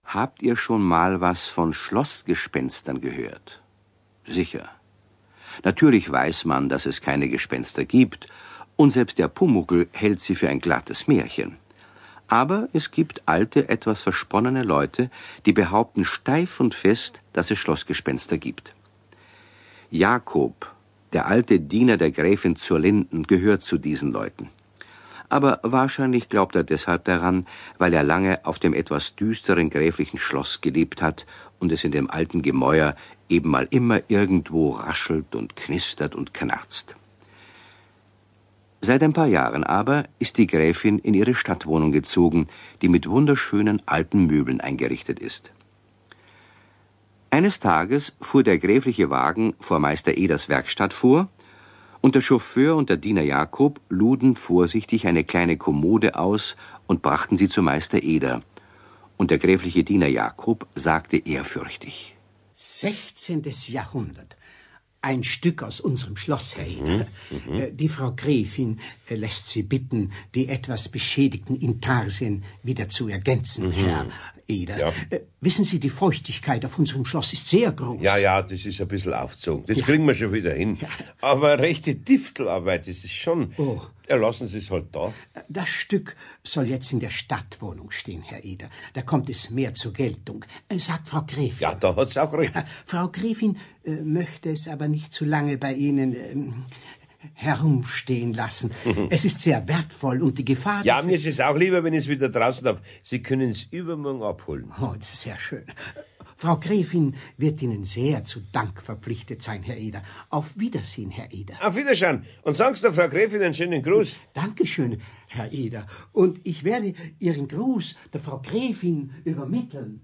Habt ihr schon mal was von Schlossgespenstern gehört? Sicher. Natürlich weiß man, dass es keine Gespenster gibt, und selbst der Pumuckl hält sie für ein glattes Märchen. Aber es gibt alte, etwas versponnene Leute, die behaupten steif und fest, dass es Schlossgespenster gibt. Jakob, der alte Diener der Gräfin zur Linden, gehört zu diesen Leuten. Aber wahrscheinlich glaubt er deshalb daran, weil er lange auf dem etwas düsteren gräflichen Schloss gelebt hat und es in dem alten Gemäuer eben mal immer irgendwo raschelt und knistert und knarzt. Seit ein paar Jahren aber ist die Gräfin in ihre Stadtwohnung gezogen, die mit wunderschönen alten Möbeln eingerichtet ist. Eines Tages fuhr der gräfliche Wagen vor Meister Eders Werkstatt vor, und der Chauffeur und der Diener Jakob luden vorsichtig eine kleine Kommode aus und brachten sie zu Meister Eder. Und der gräfliche Diener Jakob sagte ehrfürchtig: 16. Jahrhundert. Ein Stück aus unserem Schloss, Herr Eder. Die Frau Gräfin lässt Sie bitten, die etwas beschädigten Intarsien wieder zu ergänzen, Herr Eder. Ja. Wissen Sie, die Feuchtigkeit auf unserem Schloss ist sehr groß. Ja, das ist ein bisschen aufgezogen. Das kriegen wir schon wieder hin. Ja. Aber rechte Diftelarbeit, das ist schon... Oh. Lassen Sie es halt da. Das Stück soll jetzt in der Stadtwohnung stehen, Herr Eder. Da kommt es mehr zur Geltung, sagt Frau Gräfin. Ja, da hat's auch recht. Frau Gräfin möchte es aber nicht zu lange bei Ihnen herumstehen lassen. Es ist sehr wertvoll und die Gefahr... Ja, mir ist es auch lieber, wenn ich es wieder draußen habe. Sie können es übermorgen abholen. Oh, das ist sehr schön. Frau Gräfin wird Ihnen sehr zu Dank verpflichtet sein, Herr Eder. Auf Wiedersehen, Herr Eder. Auf Wiedersehen. Und sagen Sie der Frau Gräfin einen schönen Gruß. Dankeschön, Herr Eder. Und ich werde Ihren Gruß der Frau Gräfin übermitteln.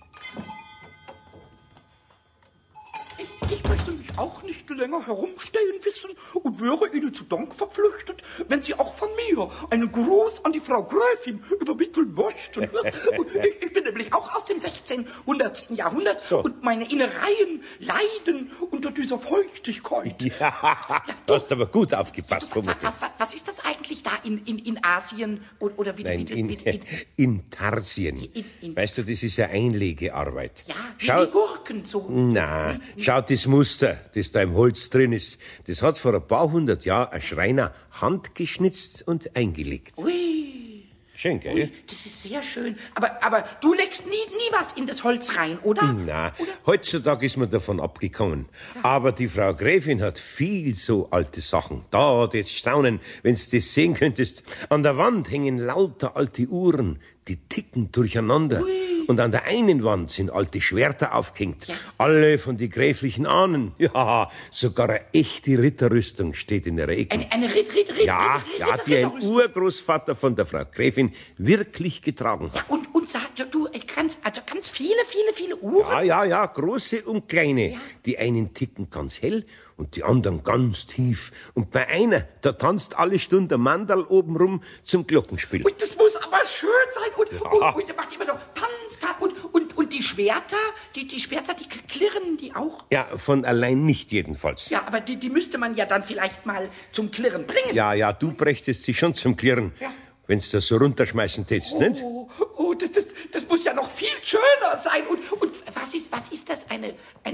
Ich möchte mich auch nicht länger herumstehen wissen und wäre Ihnen zu Dank verpflichtet, wenn Sie auch von mir einen Gruß an die Frau Gräfin übermitteln möchten. Ich bin nämlich auch aus dem 16. Jahrhundert so. Und meine Innereien leiden unter dieser Feuchtigkeit. Ja, du hast aber gut aufgepasst, Pumuckl. Was ist das eigentlich da in Asien oder wie? Nein, in Tarsien. Weißt du, das ist ja Einlegearbeit. Ja, wie Gurken so. Na, schau, das Muster, das da im Holz drin ist, das hat vor ein paar hundert Jahren ein Schreiner handgeschnitzt und eingelegt. Ui. Schön, gell? Ui, das ist sehr schön. Aber du legst nie was in das Holz rein, oder? Na, heutzutage ist man davon abgekommen. Ja. Aber die Frau Gräfin hat viel so alte Sachen. Da, das Staunen, wenn du das sehen könntest. An der Wand hängen lauter alte Uhren, die ticken durcheinander. Ui. Und an der einen Wand sind alte Schwerter aufgehängt. Ja. Alle von die gräflichen Ahnen. Ja, sogar eine echte Ritterrüstung steht in der Ecke. Eine Ja, die ein Urgroßvater von der Frau Gräfin wirklich getragen hat. Ja, und sag du, ganz viele Uhren? Ja, große und kleine. Ja. Die einen ticken ganz hell und die anderen ganz tief. Und bei einer, da tanzt alle Stunden der Mandal oben rum zum Glockenspiel. Und das muss aber schön sein. Und der macht immer so Tanz. Und die Schwerter, die Schwerter, die klirren die auch? Ja, von allein nicht jedenfalls. Ja, aber die müsste man ja dann vielleicht mal zum Klirren bringen. Ja, du brächtest sie schon zum Klirren. Ja. Wenn's das so runterschmeißen tätst, nicht? Oh, das muss ja noch viel schöner sein. Und was ist das? Eine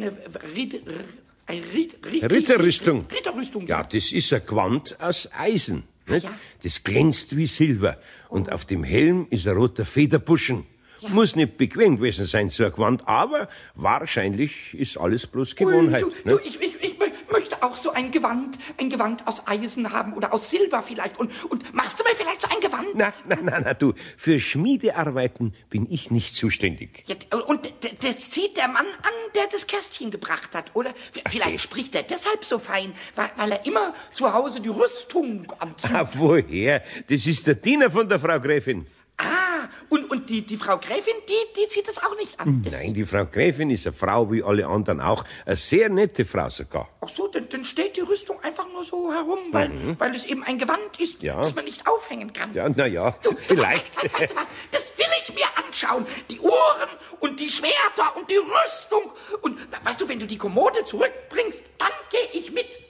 Ritterrüstung. Ritterrüstung. Ja, das ist ein Gewand aus Eisen. Nicht? Ja. Das glänzt wie Silber. Und auf dem Helm ist ein roter Federbuschen. Ja. Muss nicht bequem gewesen sein, so ein Gewand, aber wahrscheinlich ist alles bloß Gewohnheit. Ich möchte auch so ein Gewand aus Eisen haben oder aus Silber vielleicht. Und machst du mir vielleicht so ein Gewand? Na, du, für Schmiedearbeiten bin ich nicht zuständig. Ja, und das zieht der Mann an, der das Kästchen gebracht hat, oder? Vielleicht spricht er deshalb so fein, weil er immer zu Hause die Rüstung anzieht. Woher? Das ist der Diener von der Frau Gräfin. Und die Frau Gräfin, die zieht das auch nicht an. Nein, die Frau Gräfin ist eine Frau wie alle anderen auch. Eine sehr nette Frau sogar. Ach so, dann steht die Rüstung einfach nur so herum, weil es eben ein Gewand ist, das man nicht aufhängen kann. Ja, vielleicht. Weißt du was? Das will ich mir anschauen. Die Uhren und die Schwerter und die Rüstung. Und weißt du, wenn du die Kommode zurückbringst, dann gehe ich mit.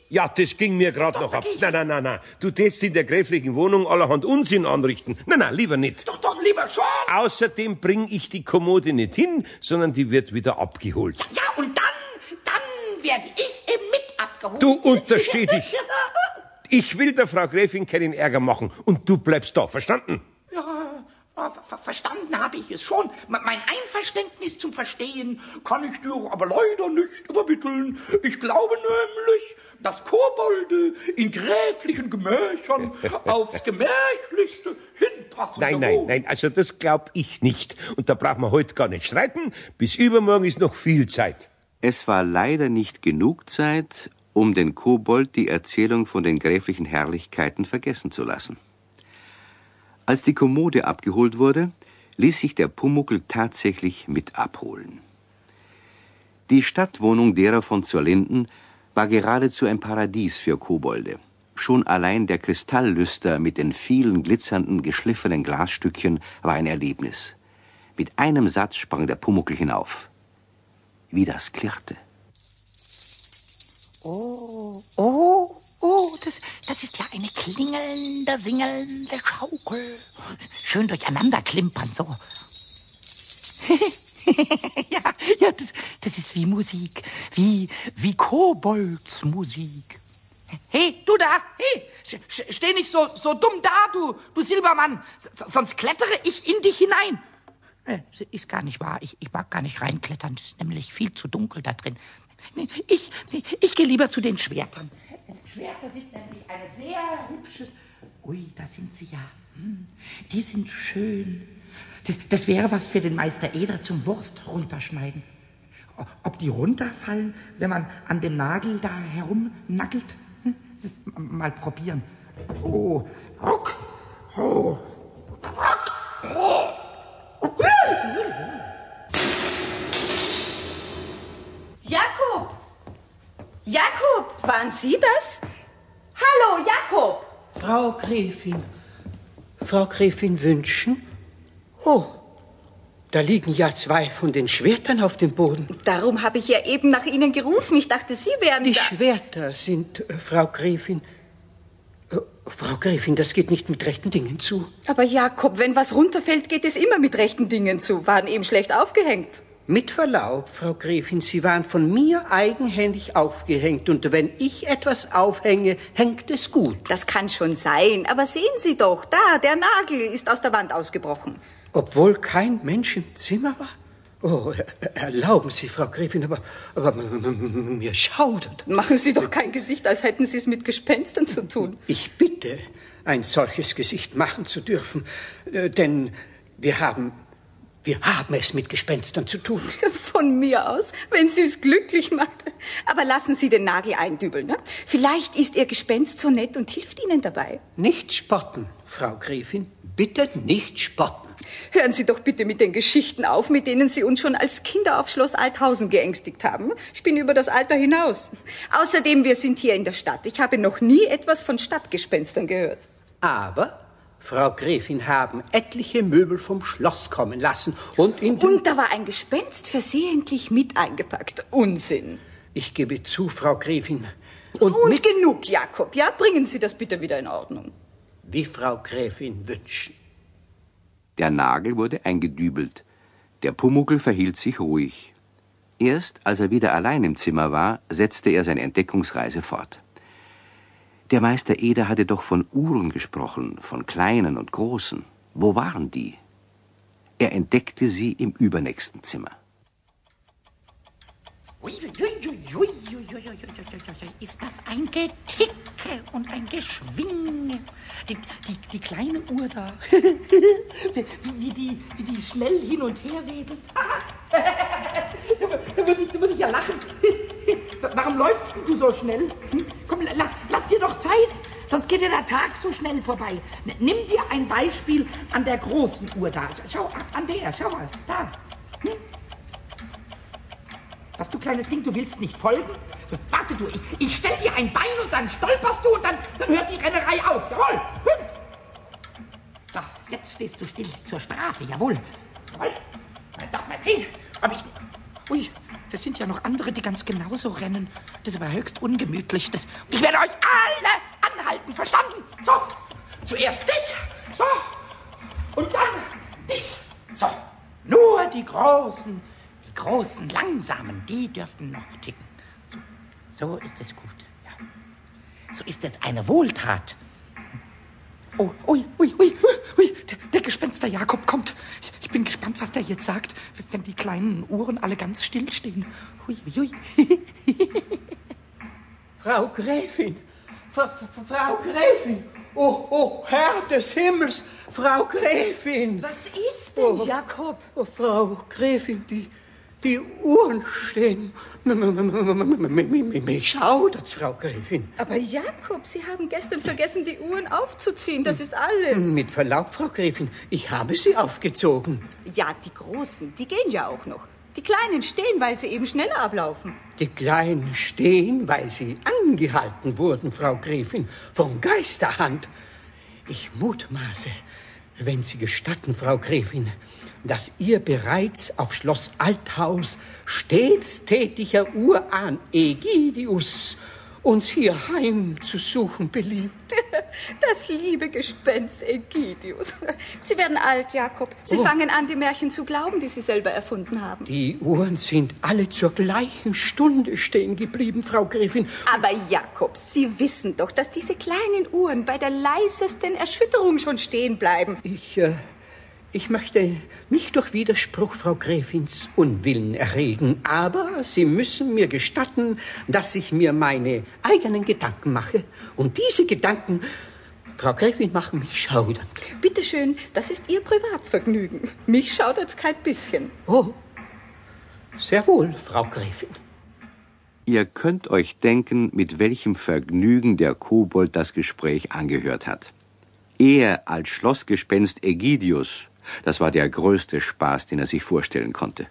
Ja, das ging mir gerade noch ab. Nein. Du tätst in der gräflichen Wohnung allerhand Unsinn anrichten. Nein, lieber nicht. Doch, lieber schon. Außerdem bring ich die Kommode nicht hin, sondern die wird wieder abgeholt. Ja, und dann werde ich eben mit abgeholt. Du untersteh dich. Ich will der Frau Gräfin keinen Ärger machen und du bleibst da, verstanden? Ja, verstanden habe ich es schon. Mein Einverständnis zum Verstehen kann ich dir aber leider nicht übermitteln. Ich glaube nämlich, dass Kobolde in gräflichen Gemächern aufs Gemächlichste hinpassen. Nein, also das glaub ich nicht. Und da brauchen wir heute gar nicht streiten. Bis übermorgen ist noch viel Zeit. Es war leider nicht genug Zeit, um den Kobold die Erzählung von den gräflichen Herrlichkeiten vergessen zu lassen. Als die Kommode abgeholt wurde, ließ sich der Pumuckl tatsächlich mit abholen. Die Stadtwohnung derer von Zurlinden war geradezu ein Paradies für Kobolde. Schon allein der Kristalllüster mit den vielen glitzernden, geschliffenen Glasstückchen war ein Erlebnis. Mit einem Satz sprang der Pumuckl hinauf. Wie das klirrte. Oh, das ist ja eine klingelnde, singelnde Schaukel. Schön durcheinander klimpern, so. ja, das ist wie Musik. Wie Koboldsmusik. Hey, du da! Hey, steh nicht so dumm da, du Silbermann. Sonst klettere ich in dich hinein. Ist gar nicht wahr. Ich mag gar nicht reinklettern. Es ist nämlich viel zu dunkel da drin. Ich gehe lieber zu den Schwertern. Schwerter sind nämlich ein sehr hübsches... Ui, da sind sie ja. Die sind schön. Das wäre was für den Meister Eder zum Wurst runterschneiden. Ob die runterfallen, wenn man an dem Nagel da herumnackelt? Mal probieren. Oh, ruck, oh, ruck, oh. Jakob, waren Sie das? Hallo, Jakob! Frau Gräfin wünschen? Oh, da liegen ja 2 von den Schwertern auf dem Boden. Darum habe ich ja eben nach Ihnen gerufen. Ich dachte, Sie wären Die da. Schwerter sind, Frau Gräfin... Frau Gräfin, das geht nicht mit rechten Dingen zu. Aber Jakob, wenn was runterfällt, geht es immer mit rechten Dingen zu. Waren eben schlecht aufgehängt. Mit Verlaub, Frau Gräfin, Sie waren von mir eigenhändig aufgehängt. Und wenn ich etwas aufhänge, hängt es gut. Das kann schon sein. Aber sehen Sie doch, da, der Nagel ist aus der Wand ausgebrochen. Obwohl kein Mensch im Zimmer war? Oh, erlauben Sie, Frau Gräfin, aber mir schaudert. Machen Sie doch kein Gesicht, als hätten Sie es mit Gespenstern zu tun. Ich bitte, ein solches Gesicht machen zu dürfen, denn wir haben es mit Gespenstern zu tun. Von mir aus, wenn Sie es glücklich macht. Aber lassen Sie den Nagel eindübeln. Ne? Vielleicht ist Ihr Gespenst so nett und hilft Ihnen dabei. Nicht spotten, Frau Gräfin. Bitte nicht spotten. Hören Sie doch bitte mit den Geschichten auf, mit denen Sie uns schon als Kinder auf Schloss Althausen geängstigt haben. Ich bin über das Alter hinaus. Außerdem, wir sind hier in der Stadt. Ich habe noch nie etwas von Stadtgespenstern gehört. Aber Frau Gräfin haben etliche Möbel vom Schloss kommen lassen und da war ein Gespenst versehentlich mit eingepackt. Unsinn. Ich gebe zu, Frau Gräfin. Und genug, Jakob. Ja, bringen Sie das bitte wieder in Ordnung. Wie Frau Gräfin wünschen. Der Nagel wurde eingedübelt. Der Pumuckl verhielt sich ruhig. Erst als er wieder allein im Zimmer war, setzte er seine Entdeckungsreise fort. Der Meister Eder hatte doch von Uhren gesprochen, von kleinen und großen. Wo waren die? Er entdeckte sie im übernächsten Zimmer. Ist das ein Geticke und ein Geschwinge? Die kleine Uhr da. wie die schnell hin und her wedelt. Da muss ich ja lachen. Warum läufst du so schnell? Komm, lass dir doch Zeit, sonst geht dir der Tag so schnell vorbei. Nimm dir ein Beispiel an der großen Uhr da. Schau, an der, schau mal, da. Was, du kleines Ding, du willst nicht folgen? So, warte du, ich stell dir ein Bein und dann stolperst du und dann hört die Rennerei auf. Jawohl. So, jetzt stehst du still zur Strafe. Jawohl. Jawohl. Doch mal sehen, ob ich... Ui, Das sind ja noch andere, die ganz genauso rennen. Das ist aber höchst ungemütlich. Ich werde euch alle anhalten, verstanden? So, zuerst dich, so, und dann dich. So, nur die Großen, Langsamen, die dürfen noch ticken. So ist es gut, ja. So ist es eine Wohltat. Oh, ui, der Gespenster Jakob kommt. Ich bin gespannt, was der jetzt sagt, wenn die kleinen Uhren alle ganz still stehen. Hui. Frau Gräfin, Frau Gräfin, oh, Herr des Himmels, Frau Gräfin. Was ist denn, Jakob? Oh, Frau Gräfin, die Uhren stehen. Mich schaudert's, Frau Gräfin. Aber Jakob, Sie haben gestern vergessen, die Uhren aufzuziehen. Das ist alles. Mit Verlaub, Frau Gräfin, ich habe sie aufgezogen. Ja, die Großen, die gehen ja auch noch. Die Kleinen stehen, weil sie eben schneller ablaufen. Die Kleinen stehen, weil sie angehalten wurden, Frau Gräfin, von Geisterhand. Ich mutmaße, wenn Sie gestatten, Frau Gräfin, dass Ihr bereits auf Schloss Althaus stets tätiger Urahn Ägidius uns hier heimzusuchen beliebt. Das liebe Gespenst Ägidius. Sie werden alt, Jakob. Sie fangen an, die Märchen zu glauben, die Sie selber erfunden haben. Die Uhren sind alle zur gleichen Stunde stehen geblieben, Frau Gräfin. Aber Jakob, Sie wissen doch, dass diese kleinen Uhren bei der leisesten Erschütterung schon stehen bleiben. Ich möchte nicht durch Widerspruch Frau Gräfins Unwillen erregen, aber Sie müssen mir gestatten, dass ich mir meine eigenen Gedanken mache. Und diese Gedanken, Frau Gräfin, machen mich schaudern. Bitte schön, das ist Ihr Privatvergnügen. Mich schaudert's kein bisschen. Oh, sehr wohl, Frau Gräfin. Ihr könnt euch denken, mit welchem Vergnügen der Kobold das Gespräch angehört hat. Er als Schlossgespenst Ägidius, das war der größte Spaß, den er sich vorstellen konnte.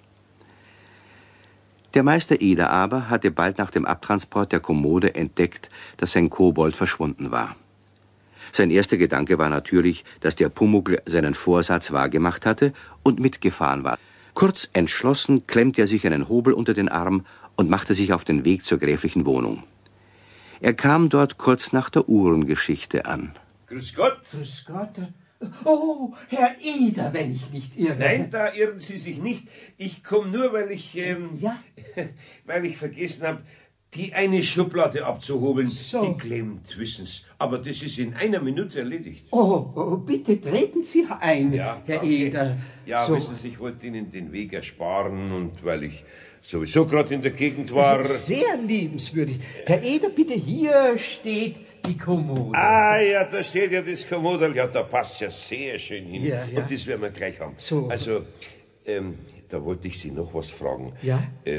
Der Meister Eder aber hatte bald nach dem Abtransport der Kommode entdeckt, dass sein Kobold verschwunden war. Sein erster Gedanke war natürlich, dass der Pumuckl seinen Vorsatz wahrgemacht hatte und mitgefahren war. Kurz entschlossen klemmte er sich einen Hobel unter den Arm und machte sich auf den Weg zur gräflichen Wohnung. Er kam dort kurz nach der Uhrengeschichte an. Grüß Gott. Grüß Gott. Oh, Herr Eder, wenn ich nicht irre. Nein, da irren Sie sich nicht. Ich komme nur, weil ich, Ja? weil ich vergessen habe, die eine Schublade abzuhobeln. So. Die klemmt, wissen's. Aber das ist in einer Minute erledigt. Oh, bitte treten Sie ein, Ja, Herr danke. Eder. Ja, So. wissen Sie, ich wollte Ihnen den Weg ersparen und weil ich sowieso gerade in der Gegend war. Sehr liebenswürdig. Herr Eder, bitte, hier steht die Kommode. Ah ja, da steht ja das Kommodel. Ja, da passt ja sehr schön hin. Ja. Und das werden wir gleich haben. So. Also, da wollte ich Sie noch was fragen. Ja?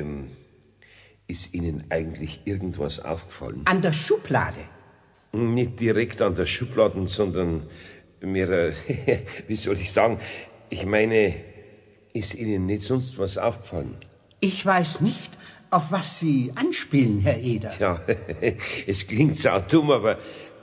Ist Ihnen eigentlich irgendwas aufgefallen? An der Schublade. Nicht direkt an der Schublade, sondern mehr, wie soll ich sagen, ich meine, ist Ihnen nicht sonst was aufgefallen? Ich weiß nicht, auf was Sie anspielen, Herr Eder. Ja, es klingt sau dumm, aber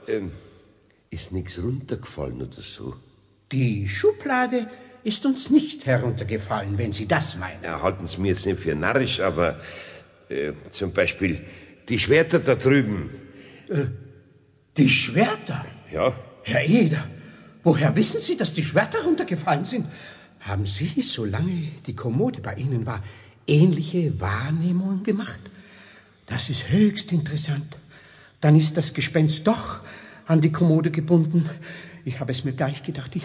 ist nichts runtergefallen oder so? Die Schublade ist uns nicht heruntergefallen, wenn Sie das meinen. Ja, halten Sie mir jetzt nicht für narrisch, aber zum Beispiel die Schwerter da drüben. Die Schwerter? Ja, Herr Eder, woher wissen Sie, dass die Schwerter runtergefallen sind? Haben Sie, solange die Kommode bei Ihnen war, ähnliche Wahrnehmungen gemacht? Das ist höchst interessant. Dann ist das Gespenst doch an die Kommode gebunden. Ich habe es mir gleich gedacht.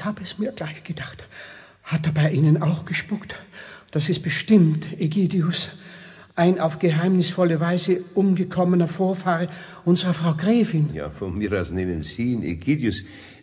Hat er bei Ihnen auch gespuckt? Das ist bestimmt Ägidius, ein auf geheimnisvolle Weise umgekommener Vorfahre unserer Frau Gräfin. ja, von mir aus nennen Sie ihn Ägidius.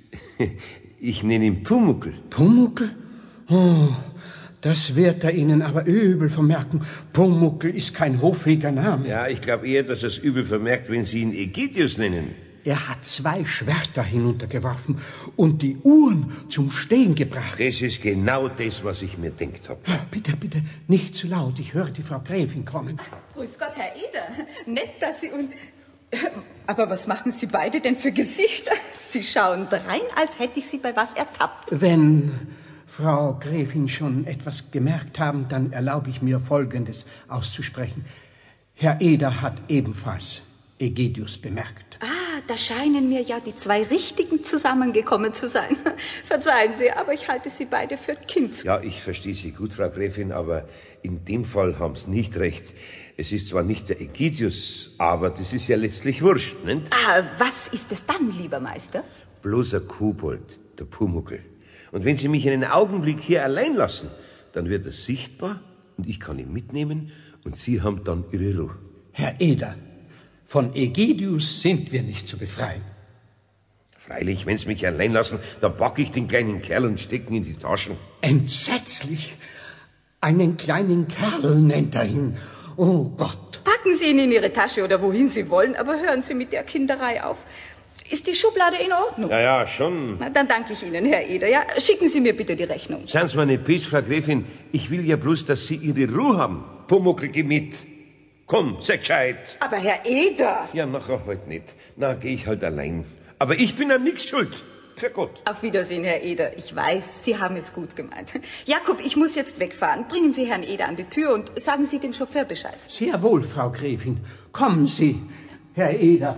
Ich nenne ihn Pumuckl. Pumuckl? Oh, das wird er Ihnen aber übel vermerken. Pumuckl ist kein hoffähiger Name. Ja, ich glaube eher, dass er es übel vermerkt, wenn Sie ihn Ägidius nennen. Er hat 2 Schwerter hinuntergeworfen und die Uhren zum Stehen gebracht. Das ist genau das, was ich mir denkt habe. Bitte, nicht zu laut. Ich höre die Frau Gräfin kommen. Grüß Gott, Herr Eder. Nett, dass Sie uns... Aber was machen Sie beide denn für Gesichter? Sie schauen drein, als hätte ich Sie bei was ertappt. Wenn Frau Gräfin schon etwas gemerkt haben, dann erlaube ich mir, Folgendes auszusprechen. Herr Eder hat ebenfalls Egidius bemerkt. Ah, da scheinen mir ja die zwei Richtigen zusammengekommen zu sein. Verzeihen Sie, aber ich halte Sie beide für Kind. Ja, ich verstehe Sie gut, Frau Gräfin, aber in dem Fall haben Sie nicht recht. Es ist zwar nicht der Egidius, aber das ist ja letztlich wurscht, nicht? Ah, was ist es dann, lieber Meister? Bloß ein Kobold, der Pumuckl. Und wenn Sie mich einen Augenblick hier allein lassen, dann wird er sichtbar und ich kann ihn mitnehmen und Sie haben dann Ihre Ruhe. Herr Eder, von Egidius sind wir nicht zu befreien. Freilich, wenn Sie mich allein lassen, dann packe ich den kleinen Kerl und stecke ihn in die Taschen. Entsetzlich! Einen kleinen Kerl nennt er ihn. Oh Gott! Packen Sie ihn in Ihre Tasche oder wohin Sie wollen, aber hören Sie mit der Kinderei auf. Ist die Schublade in Ordnung? Ja, schon. Na, dann danke ich Ihnen, Herr Eder. Ja, schicken Sie mir bitte die Rechnung. Seien Sie mir nicht böse, Frau Gräfin. Ich will ja bloß, dass Sie Ihre Ruhe haben. Pumuckl, geh mit. Komm, sei gescheit. Aber Herr Eder! Ja, nachher halt nicht. Na, geh ich halt allein. Aber ich bin an nichts schuld. Für Gott. Auf Wiedersehen, Herr Eder. Ich weiß, Sie haben es gut gemeint. Jakob, ich muss jetzt wegfahren. Bringen Sie Herrn Eder an die Tür und sagen Sie dem Chauffeur Bescheid. Sehr wohl, Frau Gräfin. Kommen Sie, Herr Eder.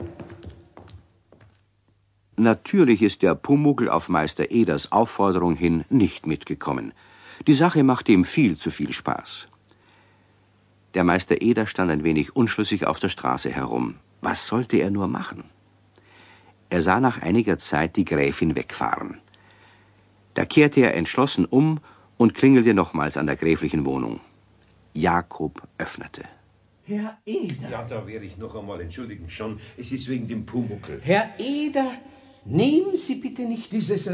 Natürlich ist der Pumuckl auf Meister Eders Aufforderung hin nicht mitgekommen. Die Sache machte ihm viel zu viel Spaß. Der Meister Eder stand ein wenig unschlüssig auf der Straße herum. Was sollte er nur machen? Er sah nach einiger Zeit die Gräfin wegfahren. Da kehrte er entschlossen um und klingelte nochmals an der gräflichen Wohnung. Jakob öffnete. Herr Eder. Ja, da wäre ich noch einmal entschuldigen schon. Es ist wegen dem Pumuckl. Herr Eder, nehmen Sie bitte nicht dieses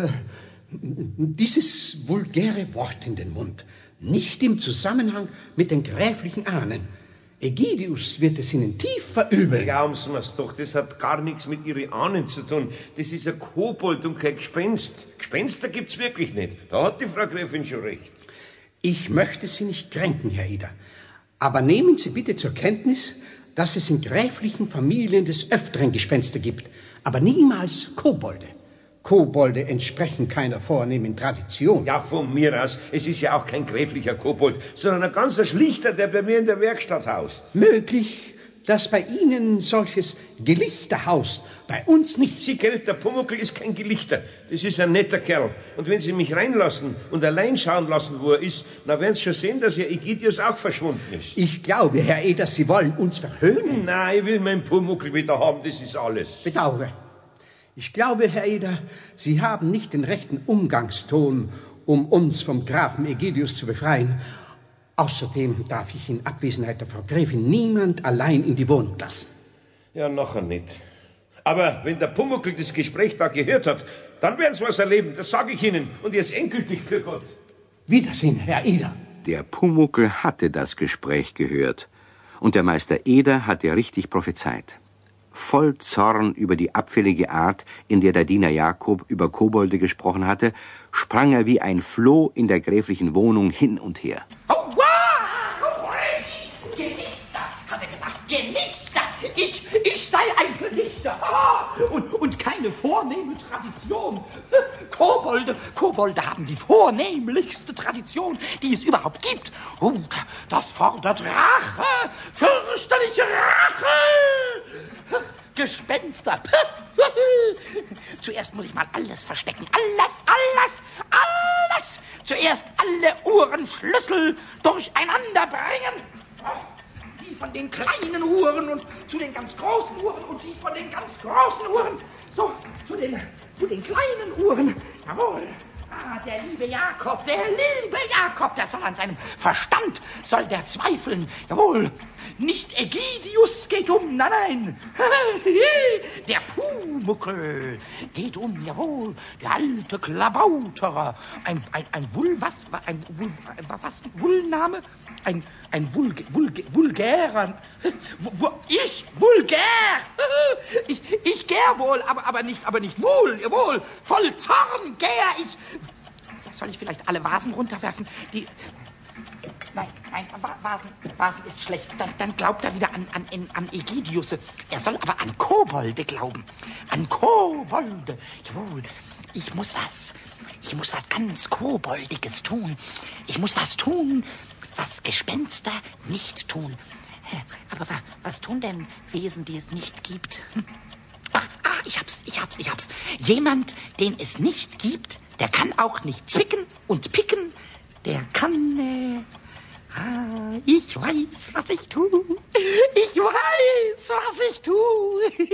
vulgäre Wort in den Mund. Nicht im Zusammenhang mit den gräflichen Ahnen. Egidius wird es Ihnen tief verübeln. Glauben Sie mir's doch, das hat gar nichts mit Ihren Ahnen zu tun. Das ist ein Kobold und kein Gespenst. Gespenster gibt's wirklich nicht. Da hat die Frau Gräfin schon recht. Ich möchte Sie nicht kränken, Herr Eder. Aber nehmen Sie bitte zur Kenntnis, dass es in gräflichen Familien des Öfteren Gespenster gibt, aber niemals Kobolde. Kobolde entsprechen keiner vornehmen Tradition. Ja, von mir aus. Es ist ja auch kein gräflicher Kobold, sondern ein ganzer Schlichter, der bei mir in der Werkstatt haust. Möglich, dass bei Ihnen solches Gelichter haust, bei uns nicht. Sie, gell, der Pumuckl ist kein Gelichter. Das ist ein netter Kerl. Und wenn Sie mich reinlassen und allein schauen lassen, wo er ist, dann werden Sie schon sehen, dass Ihr Egidius auch verschwunden ist. Ich glaube, Herr Eder, Sie wollen uns verhöhnen. Nein, ich will meinen Pumuckl wieder haben, das ist alles. Bedauere. Ich glaube, Herr Eder, Sie haben nicht den rechten Umgangston, um uns vom Grafen Egidius zu befreien. Außerdem darf ich in Abwesenheit der Frau Gräfin niemand allein in die Wohnung lassen. Ja, nachher nicht. Aber wenn der Pumuckl das Gespräch da gehört hat, dann werden Sie was erleben, das sage ich Ihnen. Und jetzt endgültig für Gott. Wiedersehen, Herr Eder. Der Pumuckl hatte das Gespräch gehört. Und der Meister Eder hatte richtig prophezeit. Voll Zorn über die abfällige Art, in der der Diener Jakob über Kobolde gesprochen hatte, sprang er wie ein Floh in der gräflichen Wohnung hin und her. Oh, wow! Gelichter, hat er gesagt, Gelichter! Ich sei ein Gelichter! Und keine vornehme Tradition. Kobolde haben die vornehmlichste Tradition, die es überhaupt gibt. Und das fordert Rache, fürchterliche Rache! Gespenster. Zuerst muss ich mal alles verstecken. Alles. Zuerst alle Uhrenschlüssel durcheinander bringen. Die von den kleinen Uhren und zu den ganz großen Uhren und die von den ganz großen Uhren. So, zu den kleinen Uhren. Jawohl. Der liebe Jakob, der soll an seinem Verstand, soll der zweifeln. Jawohl, nicht Egidius geht um, nein. Der Pumuckl geht um, jawohl, der alte Klabauterer. Vulname? Vulgärer. Vulgär. Ich gär wohl, aber nicht wohl, jawohl. Voll Zorn gär ich. Soll ich vielleicht alle Vasen runterwerfen? Nein, Vasen ist schlecht. Dann glaubt er wieder an Egidius. Er soll aber an Kobolde glauben. An Kobolde. Jawohl, ich muss was Ich muss was ganz Koboldiges tun. Ich muss was tun, was Gespenster nicht tun. Aber was tun denn Wesen, die es nicht gibt? Ich hab's. Jemand, den es nicht gibt, der kann auch nicht zwicken und picken. Der kann... ich weiß, was ich tue. Ich weiß, was ich tue.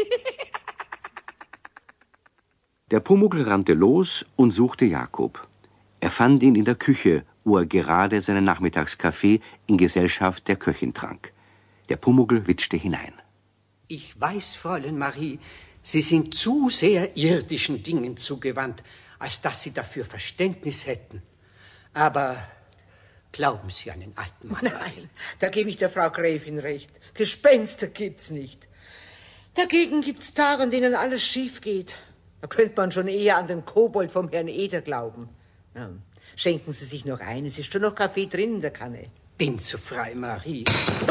Der Pumuckl rannte los und suchte Jakob. Er fand ihn in der Küche, wo er gerade seinen Nachmittagskaffee in Gesellschaft der Köchin trank. Der Pumuckl witschte hinein. Ich weiß, Fräulein Marie, Sie sind zu sehr irdischen Dingen zugewandt, als dass Sie dafür Verständnis hätten. Aber glauben Sie an den alten Mann? Nein, da gebe ich der Frau Gräfin recht. Gespenster gibt's nicht. Dagegen gibt's Tage, an denen alles schief geht. Da könnte man schon eher an den Kobold vom Herrn Eder glauben. Ja, schenken Sie sich noch ein, es ist schon noch Kaffee drin in der Kanne. Bin zu frei, Marie.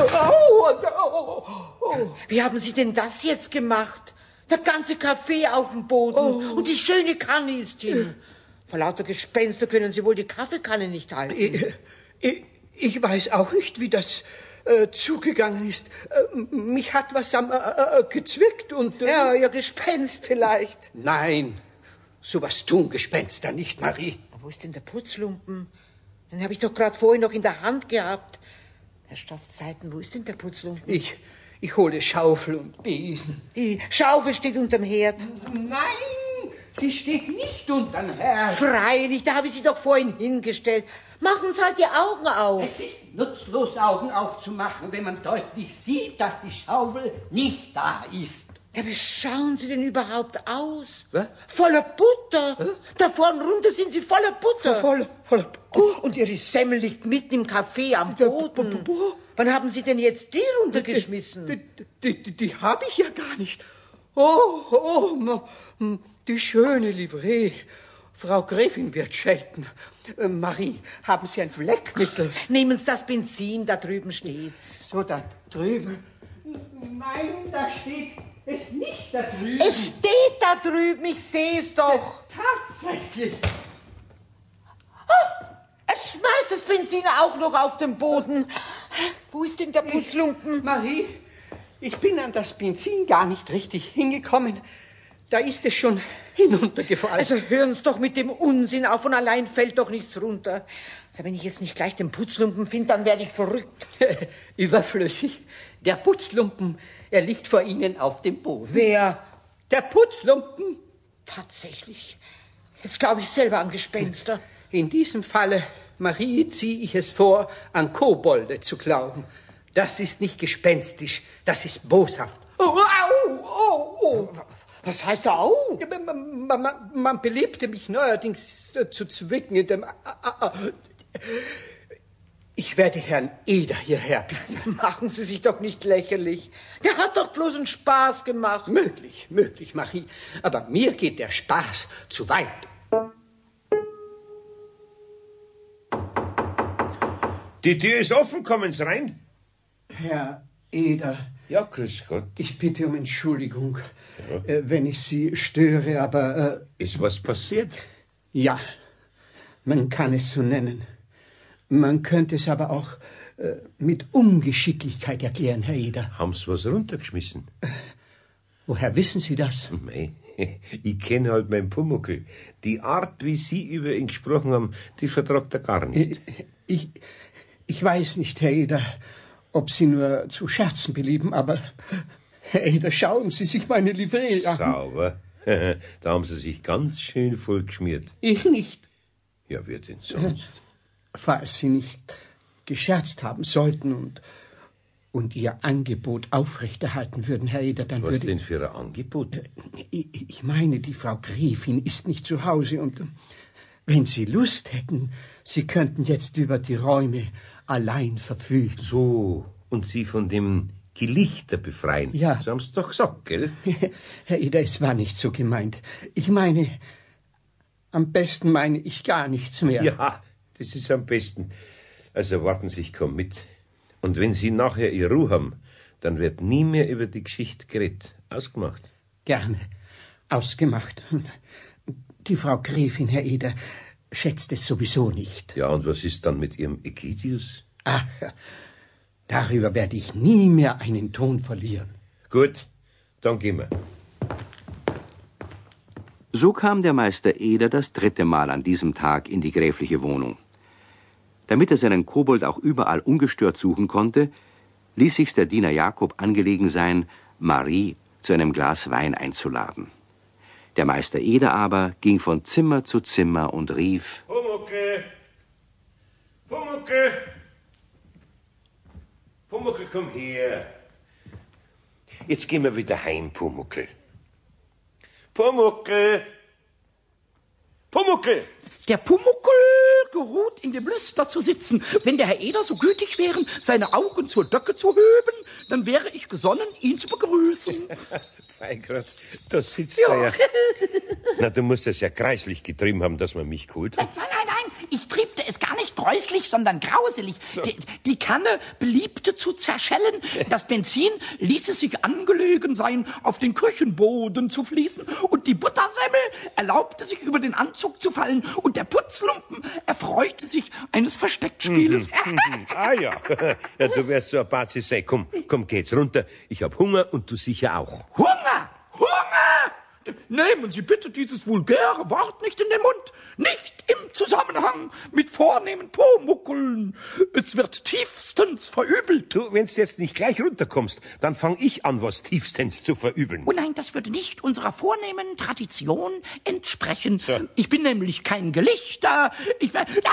Wie haben Sie denn das jetzt gemacht? Der ganze Kaffee auf dem Boden und die schöne Kanne ist hin. Vor lauter Gespenster können Sie wohl die Kaffeekanne nicht halten. Ich weiß auch nicht, wie das zugegangen ist. Mich hat was gezwickt und... Ja, Ihr Gespenst vielleicht. Nein, sowas tun Gespenster nicht, Marie. Wo ist denn der Putzlumpen? Den habe ich doch gerade vorhin noch in der Hand gehabt. Herr Staffzeiten, wo ist denn der Putzlumpen? Ich hole Schaufel und Besen. Die Schaufel steht unterm Herd. Nein, sie steht nicht unterm Herd. Freilich, da habe ich sie doch vorhin hingestellt. Machen Sie halt die Augen auf. Es ist nutzlos, Augen aufzumachen, wenn man deutlich sieht, dass die Schaufel nicht da ist. Ja, wie schauen Sie denn überhaupt aus? Was? Voller Butter. Da vorn runter sind Sie voller Butter. Voller Und Ihre Semmel liegt mitten im Kaffee am Boden. Wann haben Sie denn jetzt die runtergeschmissen? Die habe ich ja gar nicht. Die schöne Livree. Frau Gräfin wird schelten. Marie, haben Sie ein Fleckmittel? Nehmen Sie das Benzin, da drüben steht's. So, da drüben. Nein, da steht es nicht da drüben. Es steht da drüben, ich sehe es doch. Tatsächlich. Es schmeißt das Benzin auch noch auf den Boden. Wo ist denn der Putzlumpen? Marie, ich bin an das Benzin gar nicht richtig hingekommen. Da ist es schon hinuntergefallen. Also hören Sie doch mit dem Unsinn auf, und allein fällt doch nichts runter. Also wenn ich jetzt nicht gleich den Putzlumpen finde, dann werde ich verrückt. Überflüssig. Der Putzlumpen, er liegt vor Ihnen auf dem Boden. Wer? Der Putzlumpen. Tatsächlich. Jetzt glaube ich selber an Gespenster. In diesem Falle, Marie, ziehe ich es vor, an Kobolde zu glauben. Das ist nicht gespenstisch, das ist boshaft. Was heißt da au? Man belebte mich neuerdings zu zwicken in dem... Ich werde Herrn Eder hierher bitten. Machen Sie sich doch nicht lächerlich. Der hat doch bloß einen Spaß gemacht. Möglich, Marie. Aber mir geht der Spaß zu weit. Die Tür ist offen, kommen Sie rein. Herr Eder... Ja, grüß Gott. Ich bitte um Entschuldigung, wenn ich Sie störe, aber... Ist was passiert? Ja, man kann es so nennen. Man könnte es aber auch mit Ungeschicklichkeit erklären, Herr Eder. Haben Sie was runtergeschmissen? Woher wissen Sie das? Mei, ich kenne halt meinen Pumuckl. Die Art, wie Sie über ihn gesprochen haben, die vertragt er gar nicht. Ich weiß nicht, Herr Eder, ob Sie nur zu scherzen belieben, aber, Herr Eder, schauen Sie sich meine Livree an. Sauber. Da haben Sie sich ganz schön vollgeschmiert. Ich nicht. Ja, wer denn sonst? Falls Sie nicht gescherzt haben sollten und Ihr Angebot aufrechterhalten würden, Herr Eder, dann Was denn für ein Angebot? Ich meine, die Frau Gräfin ist nicht zu Hause und wenn Sie Lust hätten, Sie könnten jetzt über die Räume allein verfügen. So, und Sie von dem Gelichter befreien. Ja. Sie haben's doch gesagt, gell? Herr Eder, es war nicht so gemeint. Ich meine, am besten meine ich gar nichts mehr. Ja, das ist am besten. Also warten Sie, ich komm mit. Und wenn Sie nachher Ihre Ruhe haben, dann wird nie mehr über die Geschichte geredet. Ausgemacht? Gerne. Ausgemacht. Die Frau Gräfin, Herr Eder, schätzt es sowieso nicht. Ja, und was ist dann mit Ihrem Egidius? Ach, darüber werde ich nie mehr einen Ton verlieren. Gut, dann gehen wir. So kam der Meister Eder das 3. Mal an diesem Tag in die gräfliche Wohnung. Damit er seinen Kobold auch überall ungestört suchen konnte, ließ sich's der Diener Jakob angelegen sein, Marie zu einem Glas Wein einzuladen. Der Meister Eder aber ging von Zimmer zu Zimmer und rief: Pumuckl! Pumuckl! Pumuckl, komm her. Jetzt gehen wir wieder heim, Pumuckl. Pumuckl! Pumuckl! Der Pumuckl geruht in dem Lüster zu sitzen. Wenn der Herr Eder so gütig wären, seine Augen zur Döcke zu heben, dann wäre ich gesonnen, ihn zu begrüßen. Feigrad, da sitzt er ja. Na, du musst es ja kreislich getrieben haben, dass man mich geholt hat. Nein, ich triebte es gar nicht gräuslich, sondern grauselig. So. Die Kanne beliebte zu zerschellen. Das Benzin ließ es sich angelegen sein, auf den Küchenboden zu fließen. Und die Buttersemmel erlaubte sich über den Anzug zu fallen. Und der Putzlumpen erfreute sich eines Versteckspieles. Ah ja. Ja, du wärst so ein Bazi sein. Komm, geht's runter. Ich hab Hunger und du sicher auch. Hunger! Nehmen Sie bitte dieses vulgäre Wort nicht in den Mund. Nicht im Zusammenhang mit vornehmen Pumuckeln. Es wird tiefstens verübelt. Du, wenn's jetzt nicht gleich runterkommst, dann fang ich an, was tiefstens zu verübeln. Oh nein, das würde nicht unserer vornehmen Tradition entsprechen. So. Ich bin nämlich kein Gelichter. Ich bin kein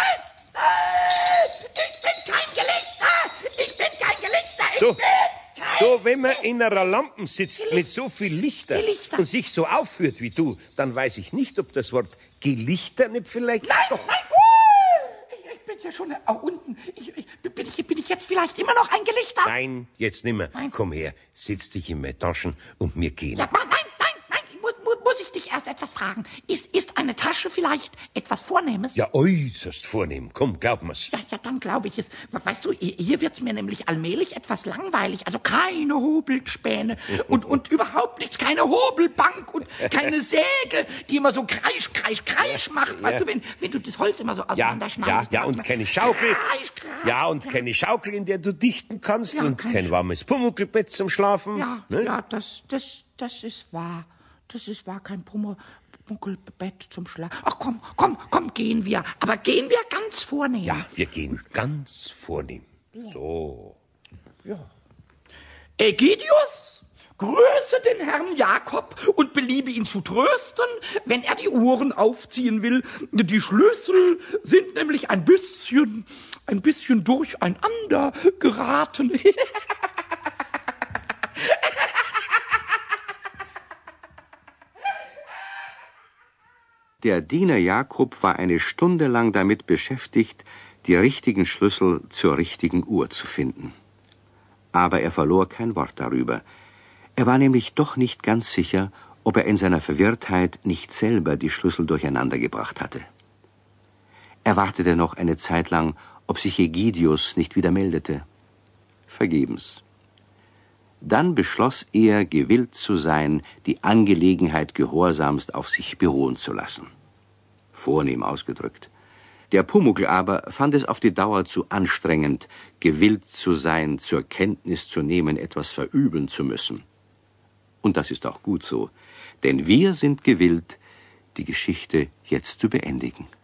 Gelichter. So, wenn man in einer Lampe sitzt mit so viel Lichter und sich so aufführt wie du, dann weiß ich nicht, ob das Wort Gelichter nicht vielleicht... Nein! Ich bin ja schon unten. Bin ich jetzt vielleicht immer noch ein Gelichter? Nein, jetzt nimmer. Nein. Komm her, setz dich in meine Taschen und wir gehen. Ja, nein. Muss ich dich erst etwas fragen? Ist eine Tasche vielleicht etwas Vornehmes? Ja, äußerst vornehm. Komm, glaub mir's. Ja, dann glaube ich es. Weißt du, hier wird's mir nämlich allmählich etwas langweilig. Also keine Hobelspäne und überhaupt nichts, keine Hobelbank und keine Säge, die immer so kreisch macht. Weißt du, wenn du das Holz immer so auseinanderschneidest. Ja, und keine Schaukel. Kreisch. Ja, und keine Schaukel, in der du dichten kannst. Ja, und kein warmes Pumuckelbett zum Schlafen. Ja, das ist wahr. Das ist wahr, kein Pumuckelbett zum Schlafen. Ach, komm, gehen wir. Aber gehen wir ganz vornehm. Ja, wir gehen ganz vornehm. So. Ja. Egidius, grüße den Herrn Jakob und beliebe ihn zu trösten, wenn er die Uhren aufziehen will. Die Schlüssel sind nämlich ein bisschen durcheinander geraten. Der Diener Jakob war eine Stunde lang damit beschäftigt, die richtigen Schlüssel zur richtigen Uhr zu finden. Aber er verlor kein Wort darüber. Er war nämlich doch nicht ganz sicher, ob er in seiner Verwirrtheit nicht selber die Schlüssel durcheinander gebracht hatte. Er wartete noch eine Zeit lang, ob sich Egidius nicht wieder meldete. Vergebens. Dann beschloss er, gewillt zu sein, die Angelegenheit gehorsamst auf sich beruhen zu lassen. Vornehm ausgedrückt. Der Pumuckl aber fand es auf die Dauer zu anstrengend, gewillt zu sein, zur Kenntnis zu nehmen, etwas verübeln zu müssen. Und das ist auch gut so, denn wir sind gewillt, die Geschichte jetzt zu beendigen.